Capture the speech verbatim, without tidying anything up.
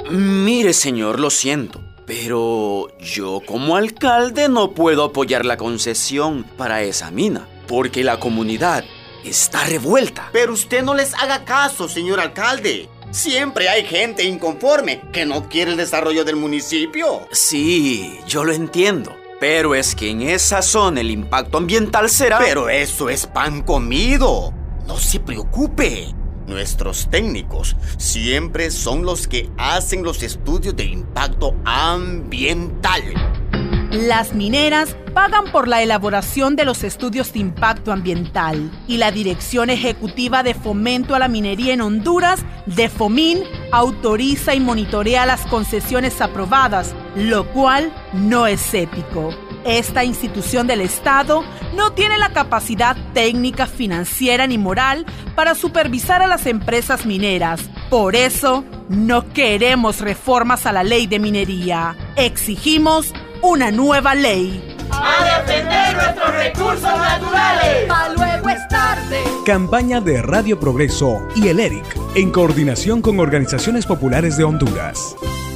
Mire, señor, lo siento, pero yo como alcalde no puedo apoyar la concesión para esa mina, porque la comunidad está revuelta. Pero usted no les haga caso, señor alcalde. Siempre hay gente inconforme que no quiere el desarrollo del municipio. Sí, yo lo entiendo, pero es que en esa zona el impacto ambiental será... Pero eso es pan comido. No se preocupe. Nuestros técnicos siempre son los que hacen los estudios de impacto ambiental. Las mineras pagan por la elaboración de los estudios de impacto ambiental y la Dirección Ejecutiva de Fomento a la Minería en Honduras, DEFOMIN, autoriza y monitorea las concesiones aprobadas, lo cual no es ético. Esta institución del Estado no tiene la capacidad técnica, financiera ni moral para supervisar a las empresas mineras. Por eso, no queremos reformas a la ley de minería. Exigimos una nueva ley. ¡A defender nuestros recursos naturales! ¡Pa' luego es tarde! Campaña de Radio Progreso y el E R I C, en coordinación con organizaciones populares de Honduras.